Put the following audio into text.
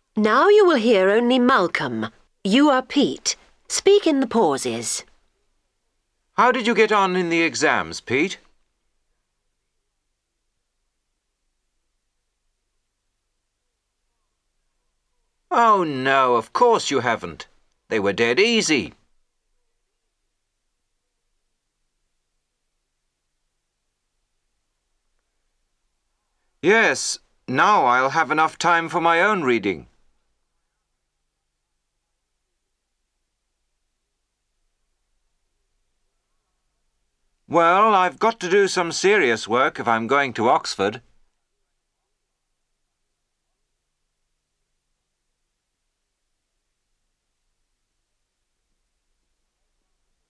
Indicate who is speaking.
Speaker 1: Now you will hear only Malcolm. You are Pete. Speak in the pauses.
Speaker 2: How did you get on in the exams, Pete? Oh, no, of course you haven't. They were dead easy. Yes, now I'll have enough time for my own reading. Well, I've got to do some serious work if I'm going to Oxford.